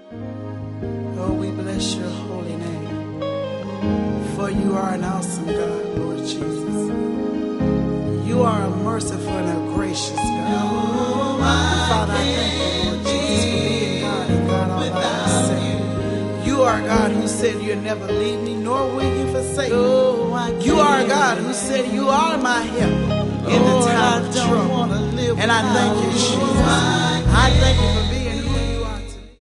Oh, we bless your holy name. For you are an awesome God, Lord Jesus. You are a merciful and a gracious God. Father, I thank you, Lord Jesus, for being God and God all by yourself. You are God who said you'll never leave me, nor will you forsake me. You are God who said you are my help in the time of trouble. And I thank you, Jesus. I thank you for being